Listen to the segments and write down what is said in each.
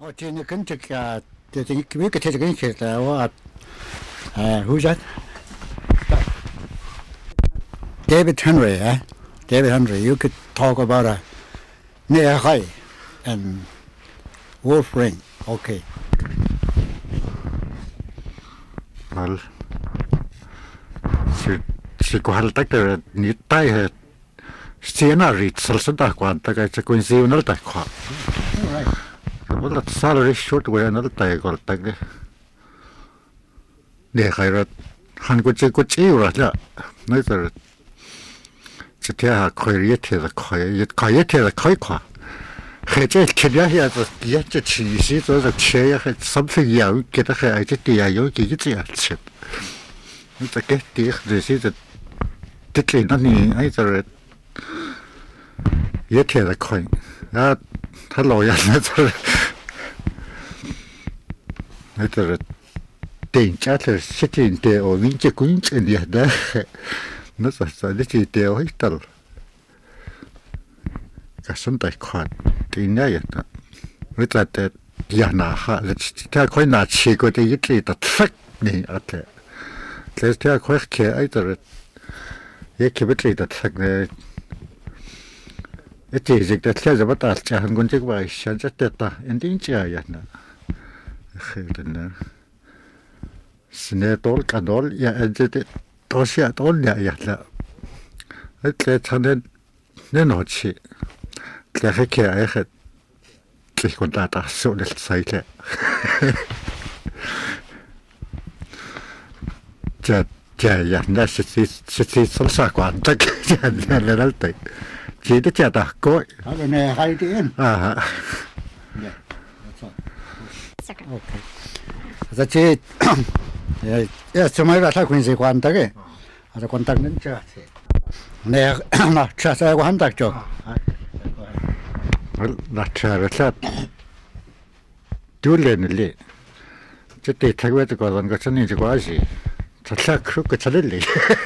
Jane Kentucky, the we could take against it. What? Who's that? David Henry, eh? David Henry. You could talk about a near high and wolf ring. Okay. Well, she go hal tak der ni tai he scenery salsa da kwanta ka cha kuin siu nal ta kha All right. well that salary short way nal tai gol tak ne khairat han ko chi ura la nei der chtia ha khoirie the da khoi the da khoi kha khete chya ya da ya cha chi si zo da che ya something ya ke da khai chi ti ya yo ki chi ya chip it's a get this is a tickling nothing either yet here the coin that hello yeah that's a danger sitting there or winter queens in the other not so this is the hospital sometimes quite in there with that yana let's tell quite not she got to get it fact me at the let's tell quick either ye kibitli dat sagne etisik dat leza batal chahan gunjik bai shajateta endin cha yana khilna sne tol kadol ya ejete tosia tol ya yalla etle chanen nenochi tleheke ayet sich kontata so del saite ja näissä siis on sakwanta ja nalta siitä jata koi Hello, near high in. aha Yeah, that's all. Okay. That's it. Yeah, so my last queen is one day. As a contact in church. Near not just a one day job. well naturligt dullenli jette tagwet ko don ko chani ji kwashi chatla kruk chalili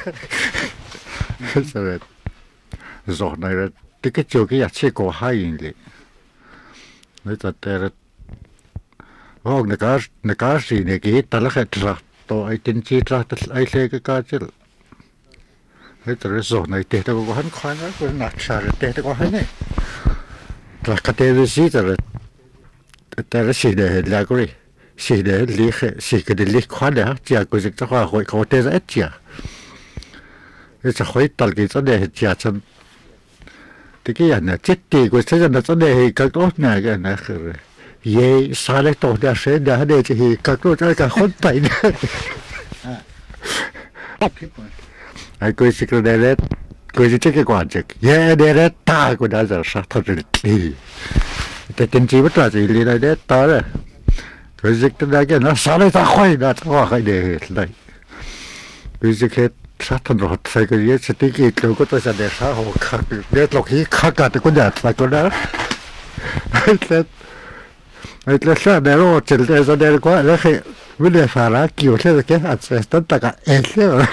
so so na ticket jogi ya che ko hainli neta ter og negar si ne ge talakha to ai tin chi tra ai le ka chil heter so na te ko han khana ko na char te ko hane Rakate sitter der si de lagri si de liche si ke de lich khada ja ko se ta ko te za etja e sa khoi tal ki sa de ja chan te ki ya na chitti ko se na sa de ka to na ga na khre ye sa le to da se da de chi ka to ta ka khon tai ne ai ko si ke de Kuisi teki kuantik. Jee, taa kun näitä sahtorilti. Tetin jivat ili näitä taa. Kuisi näkee, no sale tahoi näitä vakai nehdä. Kuisi ke sahton rohot sai kun jätse tiki kluko toisa ne saho kak. Ne loki kakat kun näitä kun näitä. Aitle saa ne rootsil teesa ne kun lähe mille fara kiusa ke atsesta taka elle.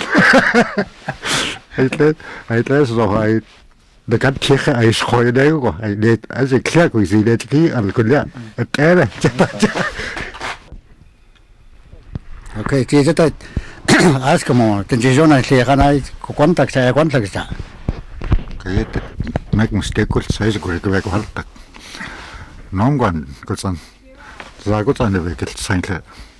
Aitle so ai de kan kirche ai schoe de go ai net as ik klik wie sie net ki al kulla tere Okay, chị sẽ ask mo, tin chị zona le kana ko contact sa. cái make mistake kul sai ko ke ko halta nongwan ko san za ko san de ke sain le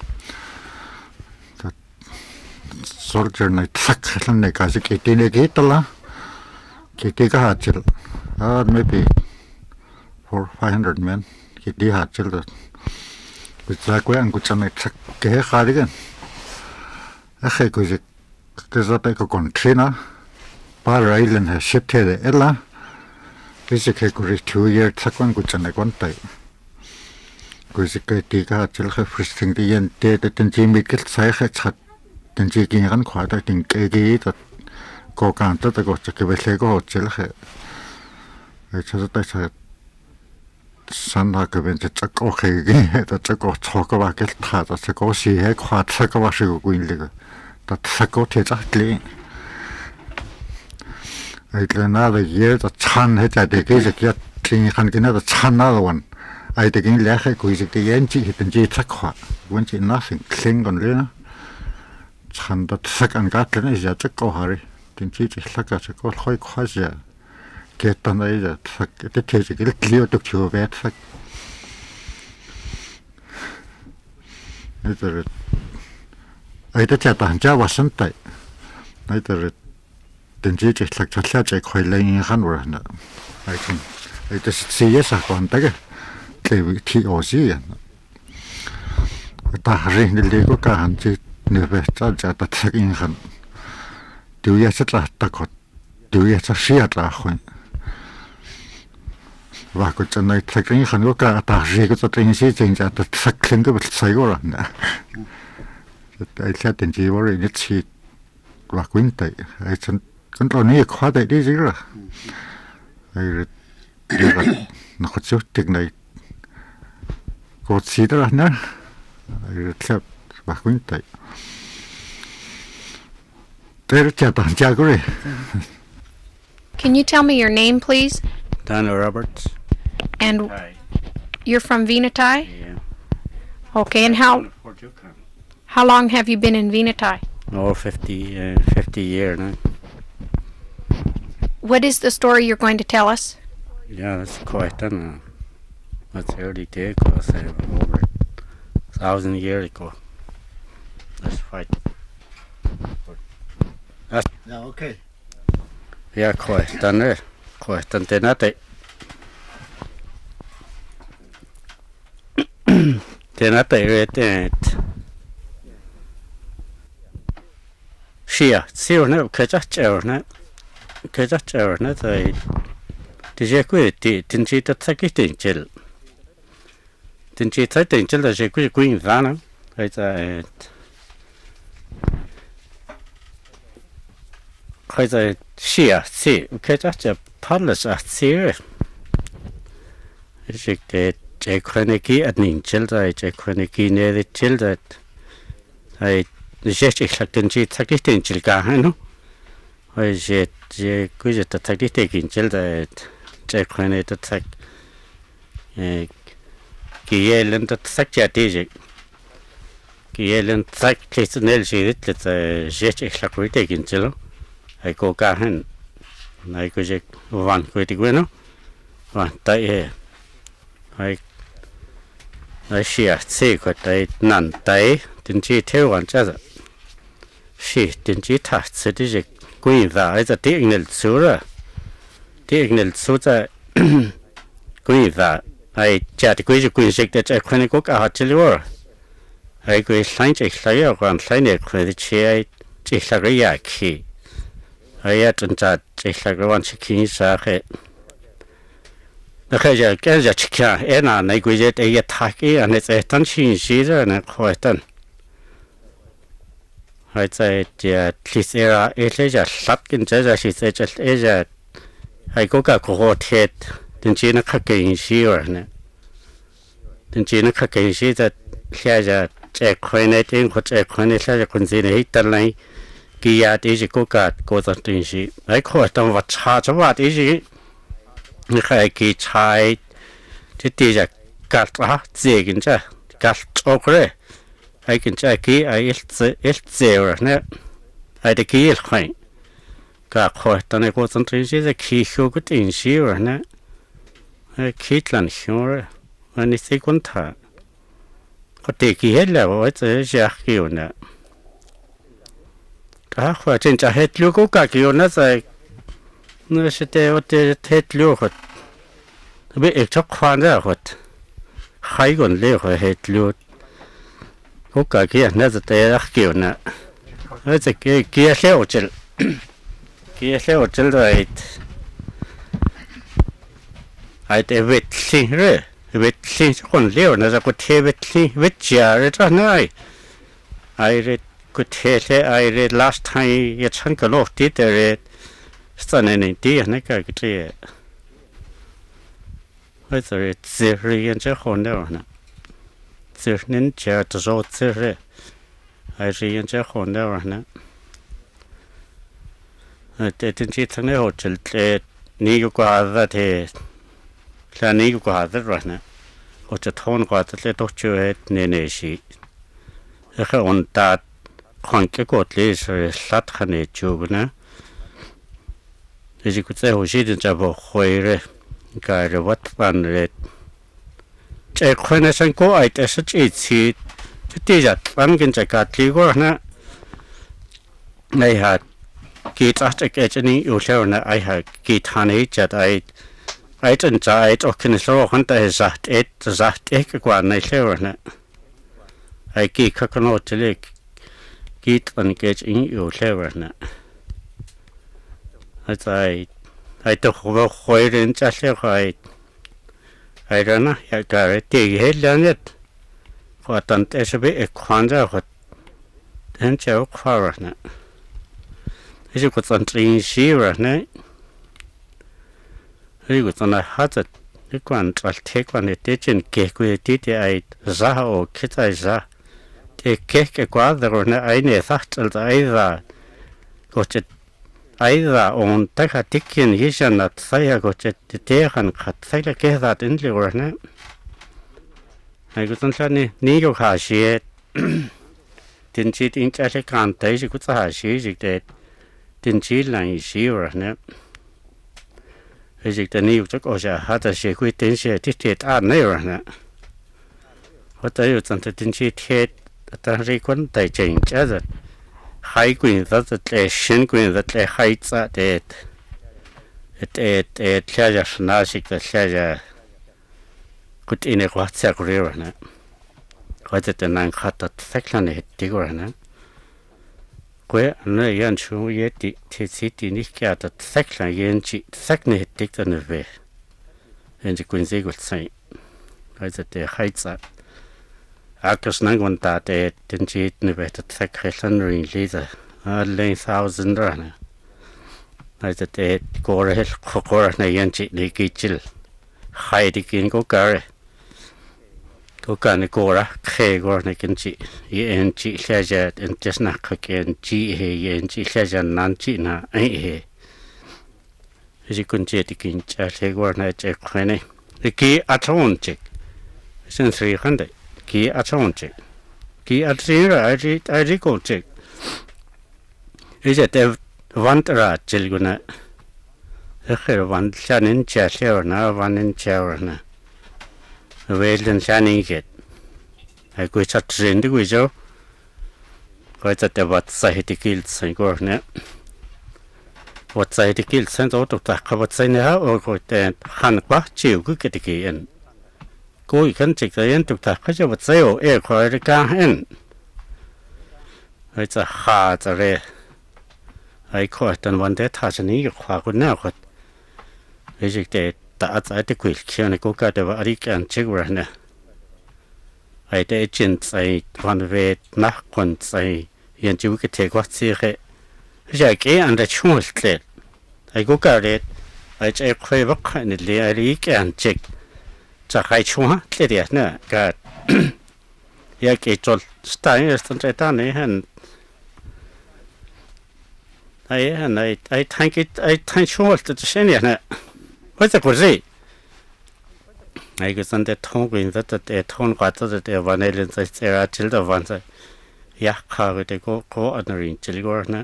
soldier night tak lan ne ka se ke ne ke tala ke ka hachil maybe 400-500 men ke di hachil da za ko an ko san tak ke khadigan akhe ko je ke za ta ko container Bar Island has shipped here ella. This is a 2-year takwan kuchane kwantai. Kuisika tika chilha fristing the end dead at the Mikil Saichat than jigging and quite I think eggy that go counter the go to Kibelego chilhe. It's a better son like a vintage okay, that's a go talk about it. That's a go see heck hot Sakawashi Winliga. That's a go exactly. Another year the chan hit at the gate get clean and another chan another one. ai te king le kha ku ji te yen chi ten ji thak khwa won chi nothing kling gon le na chan da thak an ga ten ja cha ko hari ten chi chi thak ka cha ko khoi khwa ja ke tan ai ja thak te te ji ke klio tok chu ve thak either ai te cha ta han ja wa san tai either ten ji chi thak cha cha cha khoi le yin han wa na ai tin ai te si ye sa kon ta ke tle ti o si ya ta ri ni le ko ka han chi ne ve cha cha ta thak in han du ya cha ta ko du ya cha sia ta khoi và có chân này thật cái khẩn có cả ta gì có chân gì chân ra thật thật lên cái vật sai quá nè ai sẽ tiền gì vào đây nhất chi và quyến tệ ai chân chân rồi này khóa tệ đi gì rồi ai rồi nó có chút tiền này có gì đó nè ai rồi sẽ và quyến tệ thế là cha tàng cha cái gì. Can you tell me your name, please? Daniel Roberts. And Hi. you're from Venetai? Yeah. Okay, and how long have you been in Venetai? Over 50 years now. What is the story you're going to tell us? Yeah, that's quite done. That's early day ago, say over 1,000 years ago. That's right. Yeah, okay. Yeah, quite done there. Quite done then at it. Then at it. Shia, see or no, catch or not. Catch or not. Did you quit? Didn't she take it in chill? Didn't she take it in chill that she quit queen Vanna? It's a. Quite a shia, see, catch a palace at sea. She did. J. Chronicky at Ning Childa, J. Chronicky near the Childa. I just expected she took it in Chilgahano. I said, J. Gujet attacked it in Childa, J. Chronic attack Gielen attack Jatijic. Gielen attack Clayton she did the jet expected in Chilo. I go Gahan. I go one quitting winnow. One die I see got a none day, didn't she tell one other? She didn't she touch the digit queen that is a dignal sura. Dignal suta queen that I chat queen queen shake that I couldn't cook a hot chili war. I agree, sign a slayer one sign it with the chair, Chisaria key. I had to chat a one chicken sack. The Kaja Gazachka, Ena, Neguizet, a Yataki, and it's a Tanshin Caesar and a Croatan. I'd say, Clisera, Eja, Slapkin, Jaza, she said, just Asia. I go got cohort head, then Gina Kaki in Sheer. Then Gina Kaki, she that Kaja, Jack Quinating, what Jack Quinator consider hit the line. Giat is a cook goes on to she. I call it on what charge of what is it? I keep tight to teach a cat zig in cat okre. I can check it, it's there, net. I the key is quaint. Got caught on a concentration, a key sugar in sheer, net. A kitlan sure, when it's a one time. What take head level, it's a jack you net. Ah, what change a head look, okay, not like. Nó sẽ theo hết lưu hết, bị ép chọc khoan ra hết, khai còn lưu hết lưu, có cả kia nó sẽ theo kiểu nè, nó sẽ kia theo chân rồi, ai để vết xinh còn lưu nó sẽ có theo vết già rồi cho này, ai để có theo ai để last time ya chân cái lỗ tí rồi. Son any dear, Nika, dear. I thought it's Zeri and Jehon. Zernin chair to zo Zeri. I re and Jehon now. I didn't cheat on the hotel. Nigo that is. Nigo that runner. og til tårn godt lidt og tjøret næneshi. Jeg har ondt konke godt læse slat han i tjubene. Hvis jeg kunne tage hos i den så på højre, gør det vatvandet lidt. Jeg kunne sådan gå et af så tid. Det er vangen så godt lige går her. Jeg har givet at jeg i udsøvende, jeg har givet han et, at jeg den så et og kan slå rundt, der har sagt ikke går han i søvende. Jeg giver ikke noget til at give den gæt ind i udsøvende. Altså, jeg var højere end jeg siger, jeg rønner, jeg gør det. Det er helt andet. For at den er så ved at kvandet, for den er jo kvarerne. Hvis jeg kunne sådan træne siverne, hvis jeg kunne sådan have det, det kunne han trække, det er en gæk ud af det, det er et zah og kætter i zah. Det er gæk af kvarerne, egen er sagt, altså ejder, godt til ejder, og der kan det ikke en hisen, at sige godt til det, han kan sige, at gætter det endelig rørende. Jeg kunne sådan lige have set, den tid ikke er det grant, jeg kunne have set, at den tid lang i siverne. Hvis ikke den ikke også har der set, at den siger, det er et andet. Og der er jo sådan, at den tid helt, at der er ikke kun der tænkt, at hejgwyn, det er sjengwyn, det er hejtsa, det er et klæder snasik, det klæder godt ind i retsagurerne. Og det er en krattet fæklerne, det går henne. Når jeg en sjov til sit i ikke at fæklerne fæklerne digterne ved. En det kunne sikkert sige. Og det er hejtsa. Akkurat sådan der det den tidene ved at fæklerne lidt. Og længe 1000 rørene. Og det går helt korrekt en tid ikke til. Hej det kan gå gøre. Gå gerne gå krægerne kan sige. I en tid slæger en det snakker kan sige i en tid slæger en anden tid na he. Hvis jeg kunne sige det kan jeg slægerne til kræne. Det giver atomtik. Sen tre hande. Giver atomtik. Giver atomtik er det godt til. Hvis det vandrer til guna. Jeg har vandret sådan til slægerne og vandret til slægerne. Vælden sanningen. Jeg kunne tage træne det kunne jo. Og det var så det gilt sen går ned. Og så det gilt sen så der kan være sen her og det han var til kunne det igen. Gå i kan til det du der kan jo være så kan det gå hen. Og så har det. Jeg kunne den var det tager sådan ikke fra kunne ned. Hvis ikke det der er det kunne kende gå gøre det var ikke en tilgørende. Det er ikke sig van ved nakgrund sig en juke til godt sige. Jeg ikke er det chundslet. Jeg går gøre det. Jeg prøver kan det lære ikke en tjek. Så jeg chun det er nè gør. Jeg kan jo stege sådan der nè han. Jeg tænker chun det sen nè. Hvad så kunne se? Jeg kan sådan det tårn det er tårn ret det er vanelen så er til der vand så jeg har det går når ind til går nè.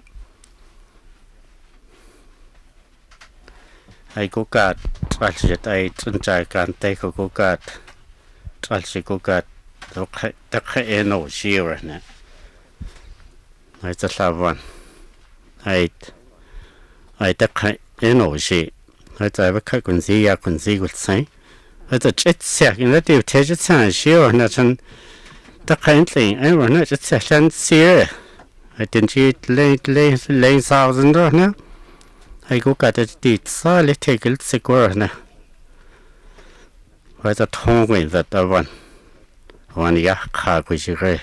Jeg går godt altså jeg synes jeg kan det går godt altså går godt der kan noget siger nè. Jeg så savn. Jeg der kan noget siger. Jeg kan kun sige jeg kun sige godt sige. Det er sækken det er til at sige når sådan der kan ikke jeg var nødt til at sådan sige at den tid længe 1000 år nè. Jeg går godt det så lidt helt sikkert nè. Og så tårn det der var jeg har kunne sige.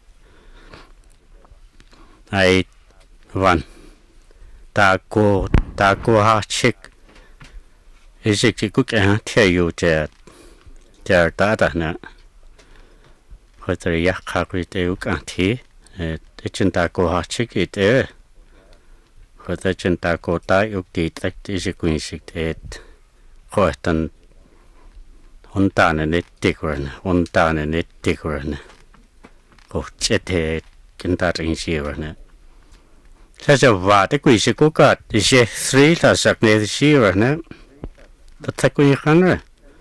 Jeg var der går har tjek. Jeg ikke kunne til jo til der nè. Og så jeg har kunne det jo kan til. Det er der går har tjek det. Og så er der går der jo det ikke kunne sige det. Og den 온다는 넷디거는 온다는 넷디거는 고체테 긴다rin 시어는 사실 와데 꾸이시고가 이제 스리라 작네 시어는 더탁꾸이 하는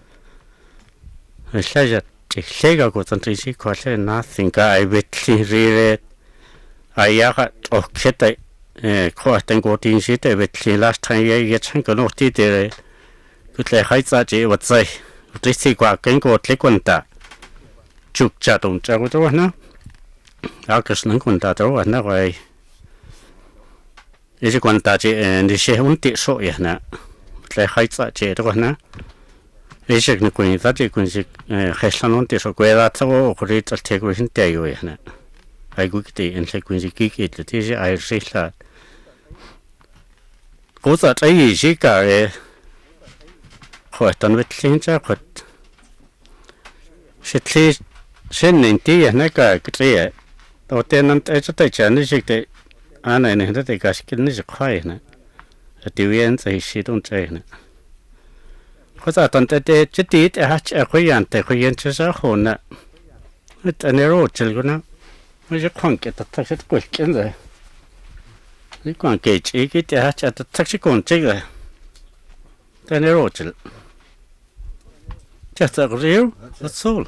사실 제가 고전지 과세 나싱가 아이베트리레 아야가 오케다 코아텐 고틴시 때 베트리 last time ye chanko no ti de kutle haitsa je watsai utisi kwa kenko tlekwanta chukcha dongcha go do na akas nang kunta do na wai isi kwanta je ni she unti so ya na tle haitsa je do na isi ni kun ta je kun si kheslan unti so kweda tso ko ri tlte go hin te yo ya na ai gu ki en se kun si ki ki ti je ai sila cố gắng chơi gì cả khỏi tuần vết lên cho khỏi sẽ thi sẽ nên tí này cả cái gì đầu tiên nó tới cho tới chân nó sẽ tới anh này nó tới cái skin nó sẽ khoai này điều yên chơi sĩ động chơi này có sao tuần tới chỉ tí thì hát khoai yên tới khoai yên cho sao hồn nè anh ấy rồi chơi cái nó sẽ khoảng cái tất sẽ quên cái rồi你讲给这个的，这都特是讲这个，在那肉质，这这个肉，that's all.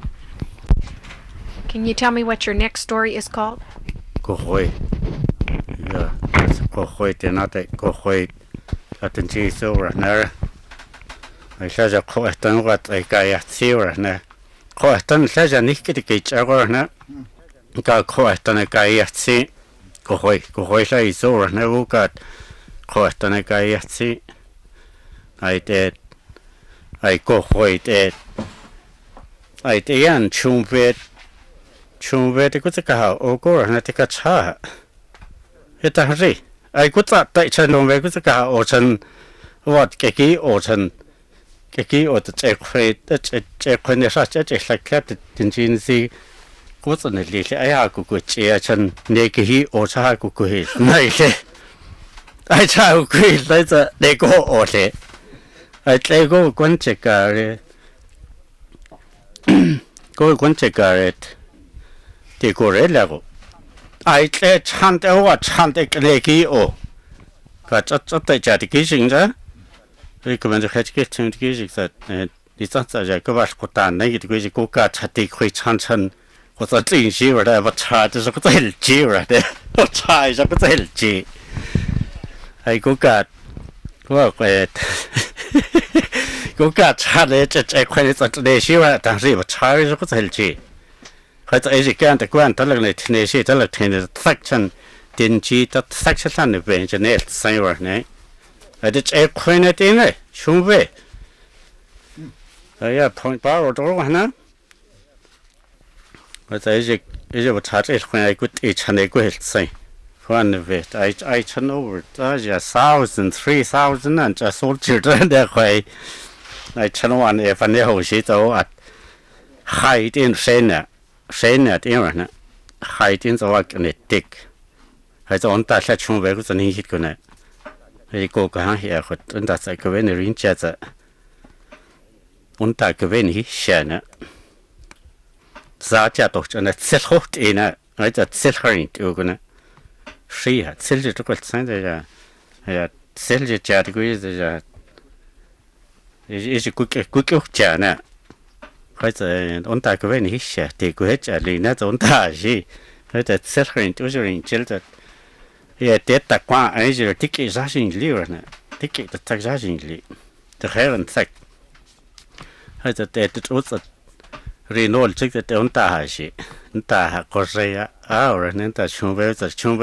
Can you tell me what your next story is called? 国会，呀，国会的那的国会，啊，等于说了那，我现在国会等我在干呀，修了那，国会等现在你给的给这个那，个国会等的干呀修。国会是一组人，那我讲，国会的那个也是，哎的，哎国会的，哎的人充分的个这个好，我个人那这个差，也但是，哎个在在成龙个这个好，我成，我自己我成，自己我的这块的啥这来看的，真正是。我真的理解，哎呀，姑姑姐成那个去我查姑姑去，那些，哎查姑姑来着那个我的，哎那个关这个嘞，个关这个嘞，这个人那个，哎这唱的我唱的那个哦，个这在家的基情着，这个们就开始听的基情噻，你这这个话不单那个的个国家他的会唱成。我说真是我的，我查就是个真机我的，我查一下个真机。哎，我讲，我查的这块的这那些话，但是我查一下个真机。还在一些干的关，得了那天那些得了天的section，电机的section那边就那三万呢，哎，这块那点呢，兄弟，哎呀，碰把我多少呢？我在一我查这回来个一千那个钱，换的呗，I turn over， 这是1000、3000啊，这数字真的会，I turn完也反正后些走啊，海点深呢点儿呢，海点走啊跟你滴，还是我们大家全部个真你个呢，一个个行业和我们大家个位的人家子，我们大个位你写呢。咋家都真的吃好的呢，而且吃好人就个呢，是呀，吃的这个现在呀，哎呀，吃的家的个是呀，也是贵家呢，或者我们大个位你写的个家里那种大事，而且吃好人就是人吃的，也得打光，而且得给啥心里呢，得给的这啥心里，这还人吃，而且得做着。Renol 这个东大还是，大还国谁呀？啊，我人家穷辈子，现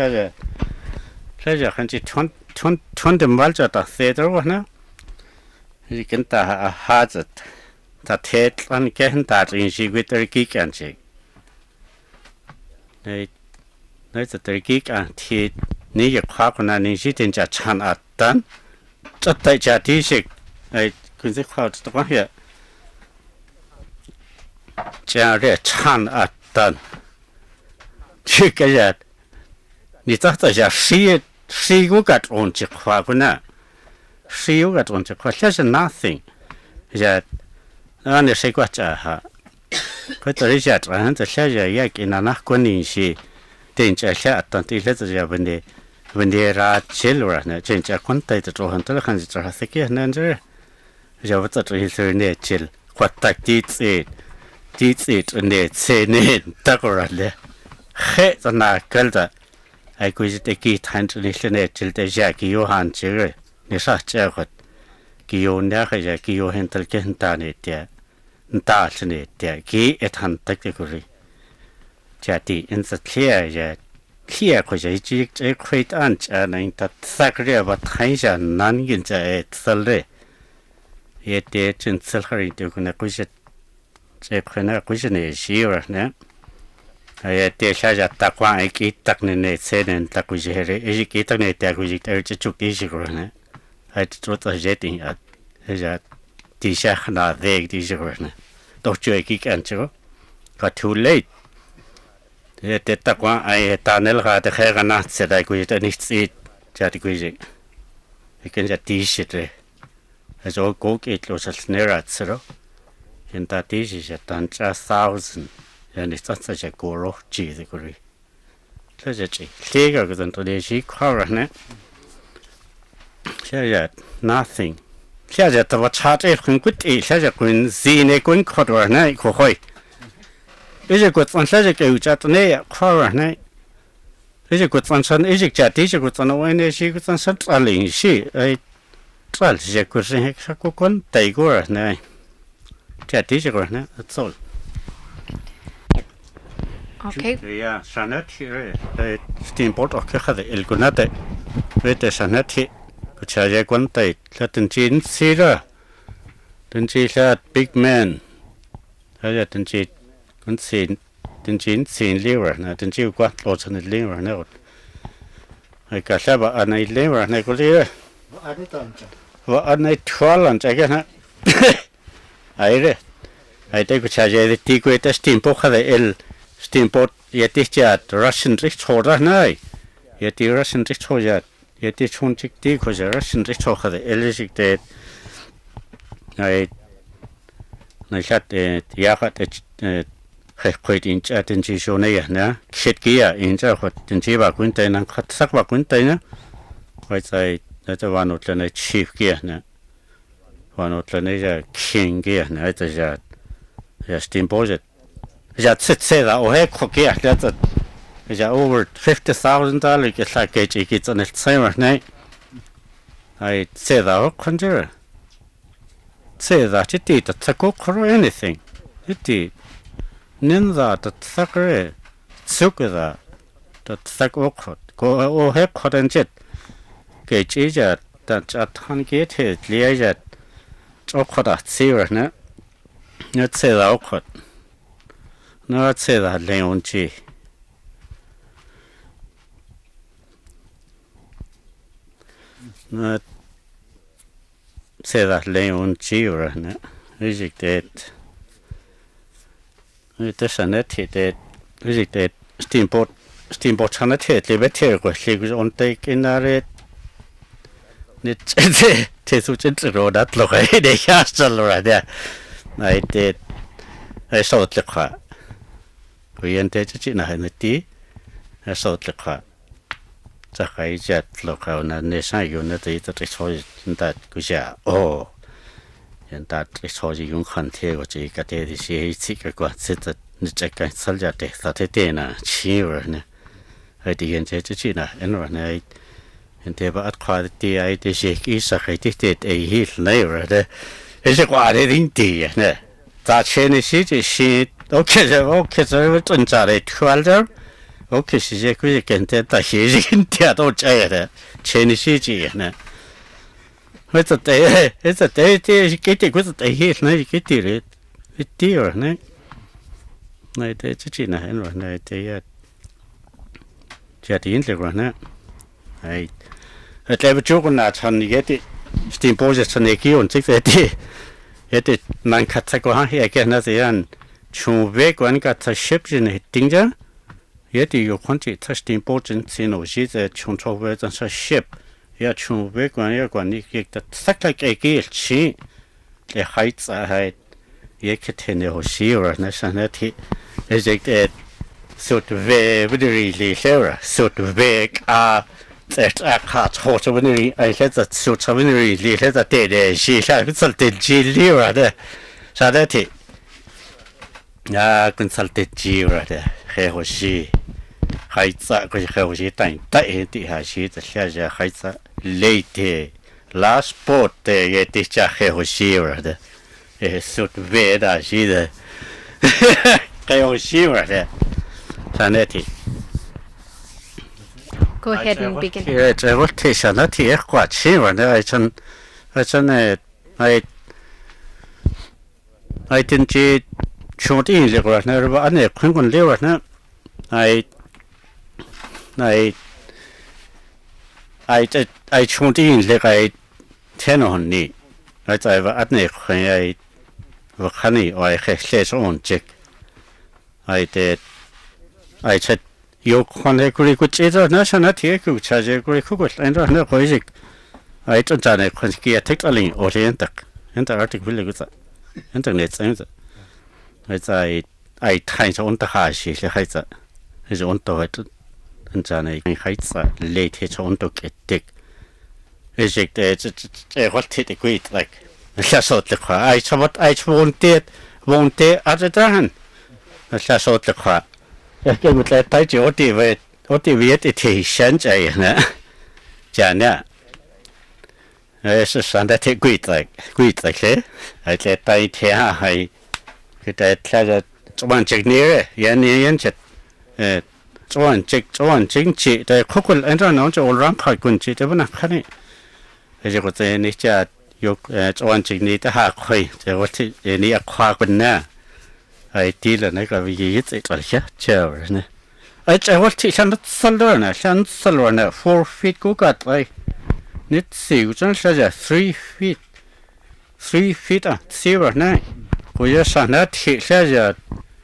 在很是穿的mal着的，谁知道呢？你跟大哈子，他贴安给很大的，是为得几干子。那这得几干贴，你也夸过那你是人家唱啊单，这大家的是，哎，跟着夸这东西。这样的唱啊等，这个人，你这下谁有个种子花个呢？谁有个种子花？这是 nothing， أنا شيء كتريجات عند الشجرة يك إن نحكون شيء تنجح شاء تنتهي لذا بندي رات شلورنا تنجح كنت تروحن تلخن تروح سكيه ننجر جابت تروح سرني شل قطع تيت نت سنين تقرأ له خيط ناكلتا أي كويس تكيد هنتلي سنة شل تجا كيو هنجر نشاط جاهد كيو ناخذ كيو هنتل كهنتاني تيا نتاعشني تيا كي اتهن تكتكوري جاتي إنسان كليا كوجا يجيك كويت أنش أنا إنت سكريا بتخيشا نانجين جا تسلري يتي تنسلخري تكون كوجا كنا كوجا نيشيورنا يتي شاجا تقوى إكي تقني سنن تكوجا هري إيجي تقني تكوجا ترجع تشوكيشي كورنا هاي تروت أجتين هذا تيشا خنا ذيك تيشا كورنا توجه إكي كانشوا too late تتقوى أي تانل غاد خيرنا سدا كوجا نيتسيت جاتي كوجا لكن جات تيشة هذا كوك إتلو سلسنيرات سرو إنتا تيشة جاتانجا 1000 يعني تانجا كورو جيزي كوري لجاتي ليغا كذن توليشي كورنا شاجات nothing شاجات تبتشاتي كن كتي شاجات كن زيني كن كورنا كوخوي إذا كنت أنشأ كيوجاتني كورنا إذا كنت أنشأ إذا جاتي إذا كنت أنا وين شيء كنت أنشأ ترالين شيء أي ترال شيء كورسين هيك شكو كون تايغورنا جاتي إذا كورنا أتصل Okay. يا سنتي ستيمبورت أوكي هذا الكونات بيت سنتي كشاجة كون تاي لا تنجين سيرا تنجي لا بيج مان هذا تنجي كون سين تنجين سين ليورنا تنجي قوات لوتن ليورنا هاي كشابة أنا ليورنا كليه وأنا تولن جاكنا أيره هاي كشاجة تيجي تستيمبورت هذا Steamboat yeticha Russian rich hoda nai yeti Russian rich hoja yeti chunchik ti koja Russian rich hoja de elisik de nai chat yahat khayt inch atenchi shone ya na khitkia incha khot tinchi ba kuntai na khat sak ba kuntai na khoi sai na ta wanot na chief kia na wanot na ja king kia na ta ja steamboat ja tsetseda o he khokia that ja over $50,000 get like it's on the same night I say that conjure say that it did tsako or anything it did ninza that sakre tsukada that tsako ko o he khodanjet ke chija that athan get he liaja chokhoda sir na net say that khot no say that leonchi no say that leonchi or na rejected it is a net hit rejected steamboat chana hit liberty ko she on take in a net te su chen ro dat lo kai de castle right there I did I saw it look Oriented in a henity, a sort of car. The high jet look on a nation unit that is always in that Guja. Oh, and that is all you can tell what you got a secret got sit at the check and soldier that it in a cheer. I didn't say to China and run night. And they were at quality I did shake is a hated a heel layer. Is a quality in tea. That Chinese city she. Okay, so we're doing that 12. Okay, she's a quick and that she's in theatre chair. Chinese city. It's a day, getting with the heat, night, get it. It's dear, night. Night, it's a China, and night, yet. Chatty integrant, I never joke on that, honey, get it. Steam poses on the key on 6:30. Yet it 9 Katako here again at the end. Chung Veg one got a ship in a danger. Yet you want it touched important in she's a chung words on a ship. Yet Chung Veg one year one get that sack like a gill she the heights I had ye kitene ho shira na sanati is it sort of very clear sort of big that I can't hold when I let that sort of very let that day she consulted Gilira there sanati consulted Gira there he was she heights was she time that he has she the pleasure heights late last sport yet this he was Shira there sort of very she the he was Shira there sanati Go ahead and begin. Yeah, it's a rotation. That's here quite sure. I didn't shoot in the right now, but I couldn't live right now. I shoot in like I 10 on me. I've at neck when I was honey or I had on check. I said, you can't agree with either national take which has a great cook and no poison. I don't know if I can take a link or the article with the internet. It's I tied on the hash, she hides his own to it and Johnny hides late his own to get dick. Is it what hit a great like that's out the car. I saw what I won't dare at the time. That's out the car. Cái một cái tay chỉ ở thì viết thì sáng chạy nè chả nè sáng đã thấy quỷ tại thế cái tay thế hay cái tay là chuẩn chỉnh nè yên yên chật chuẩn chỉnh chỉ tại khúc anh ta nói cho orang khai quân chỉ tại bên nào khác này cái có thể này chả yok chuẩn chỉnh này ta hạ khai cái có thể này khoa quân nè I deal and I got it like a chair. I want to send Salona, 4 feet go got like knit see, which is 3 feet 0 9. Go yes, and that he says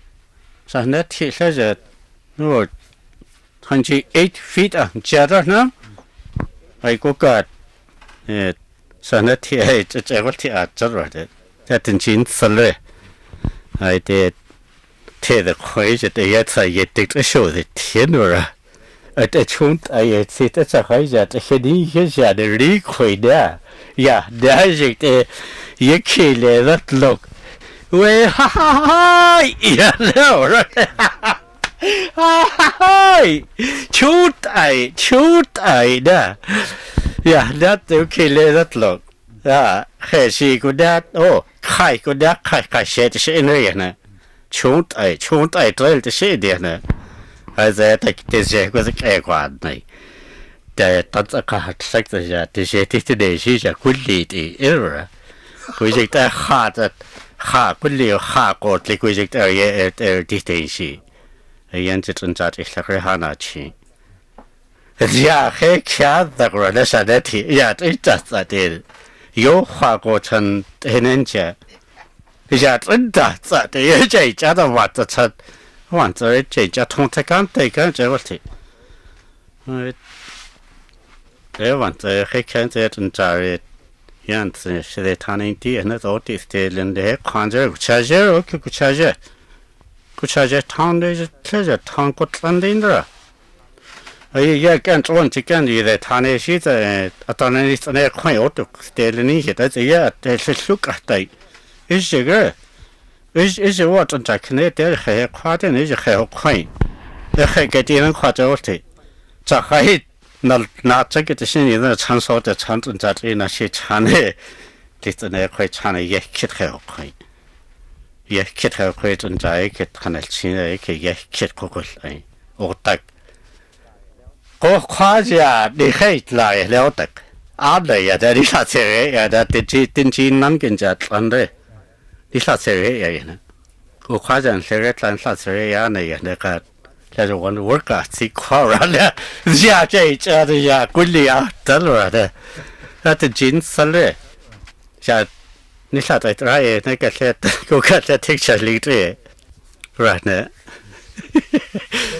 that no 28 feet chatter now. I go got it. So that he it's a what he at that in chin salary. I did take the question that yet I get to show the tenor. At a chunt, I sit at a high that he didn't get a request there. Yeah, there's it. You kill that look. Well, ha, yeah, no, right. Ha, shoot, I, there. Yeah, that you kill that look. Ah, she could that, oh. Khai có đá khai xe thì sẽ nơi này chúng ai tới thì sẽ đi này hay là tại cái xe có cái quan này để tất cả các sách thì sẽ thì để gì sẽ quyết định thì rồi cuối cùng ta hạ quyết định hạ cột thì cuối cùng ta thì thế gì hiện tại chúng ta thì sẽ phải hạ nào chi giờ cái kia đó rồi là sao đấy thì giờ cái chắc thì有花过程很难讲，呀，真的，这家的话这成，完这家通才讲对讲这个题，完这还看这真扎的，样子是在谈论的，那到底是人的看着古车子，OK，古车子谈的是车子谈过谈的。也干这这干的在他那些在当然是那快有的，但是你现在这样但是苏格的，这个，是我正在看的，但还快点，是还快，还给别人快着的，这还拿这个的心里那长寿的长正在这那些长的，这真的快长的也คิด还快，也คิด还快正在给看的现在也คิด快来，我大。ก็คว้าจะได้ให้ลายแล้วแต่อาเลยอย่าได้ดิฉันเสียอย่าได้ติดจีนนั้นกันจะอันเลยดิฉันเสียอย่างนั้นก็คว้าจะเสียตันสัตว์เสียอย่างนี้อย่างนี้ก็จะวันวันก็สิคว้าแล้วจะจะกุลีอ่ะตลอดเลยถ้าติดจีนสั่นเลยจะนิสัยใจร้ายนั่นก็แค่ก็แค่ทิ้งฉันลิงด้วยright เนี่ย